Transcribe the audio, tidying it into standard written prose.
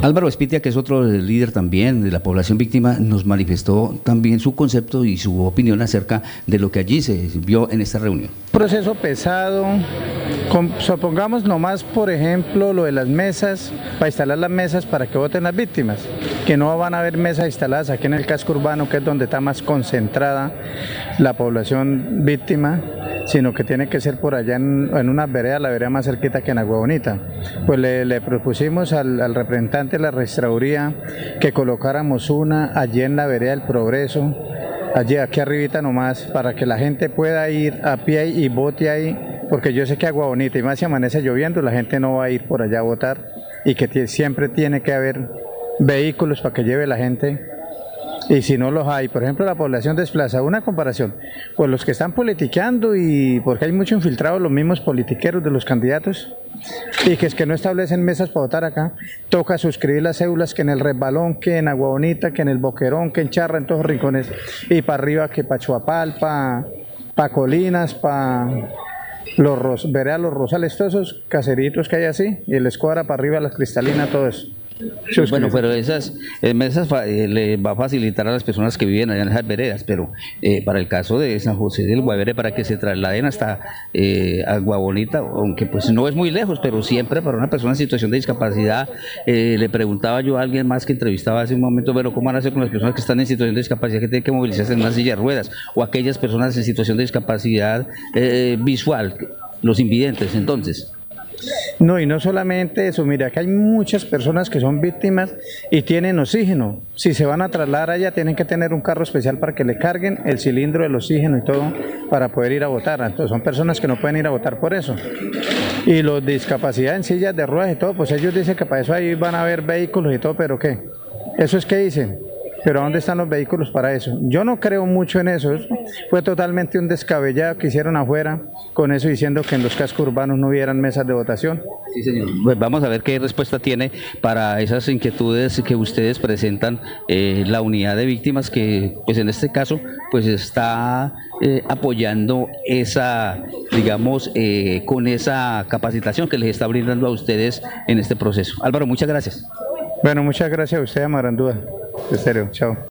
Álvaro Espitia, que es otro líder también de la población víctima, nos manifestó también su concepto y su opinión acerca de lo que allí se vio en esta reunión. Proceso pesado, supongamos nomás, por ejemplo, lo de las mesas, para instalar las mesas para que voten las víctimas, que no van a haber mesas instaladas aquí en el casco urbano, que es donde está más concentrada la población víctima, sino que tiene que ser por allá en una vereda, la vereda más cerquita que en Agua Bonita. Pues le propusimos al representante de la registraduría que colocáramos una allí en la vereda del Progreso, allí aquí arribita nomás, para que la gente pueda ir a pie y vote ahí, porque yo sé que Agua Bonita, y más si amanece lloviendo, la gente no va a ir por allá a votar, y que siempre tiene que haber vehículos para que lleve la gente. Y si no los hay, por ejemplo, la población desplaza, una comparación, pues los que están politiqueando, y porque hay mucho infiltrado, los mismos politiqueros de los candidatos, y que es que no establecen mesas para votar acá, toca suscribir las cédulas que en el Resbalón, que en Agua Bonita, que en el Boquerón, que en Charra, en todos los rincones, y para arriba que para Chuapal, para Colinas, para verá los Rosales, todos esos caseritos que hay así, y el Escuadra para arriba, las Cristalinas, todo eso. Bueno, pero esas mesas le va a facilitar a las personas que viven allá en esas veredas, pero para el caso de San José del Guaviare, para que se trasladen hasta Agua Bonita, aunque pues no es muy lejos, pero siempre para una persona en situación de discapacidad, le preguntaba yo a alguien más que entrevistaba hace un momento, pero ¿cómo van a hacer con las personas que están en situación de discapacidad, que tienen que movilizarse en una silla de ruedas, o aquellas personas en situación de discapacidad visual, los invidentes, entonces? No, y no solamente eso, mira, que hay muchas personas que son víctimas y tienen oxígeno. Si se van a trasladar allá, tienen que tener un carro especial para que le carguen el cilindro del oxígeno y todo para poder ir a votar. Entonces son personas que no pueden ir a votar por eso. Y los de discapacidad en sillas de ruedas y todo, pues ellos dicen que para eso ahí van a haber vehículos y todo, pero ¿qué? ¿Eso es qué dicen? Pero ¿dónde están los vehículos para eso? Yo no creo mucho en eso. Fue totalmente un descabellado que hicieron afuera con eso, diciendo que en los cascos urbanos no hubieran mesas de votación. Sí, señor. Pues vamos a ver qué respuesta tiene para esas inquietudes que ustedes presentan la unidad de víctimas, que pues en este caso pues está apoyando esa, digamos, con esa capacitación que les está brindando a ustedes en este proceso. Álvaro, muchas gracias. Bueno, muchas gracias a usted, Amarandúa. En serio, chao.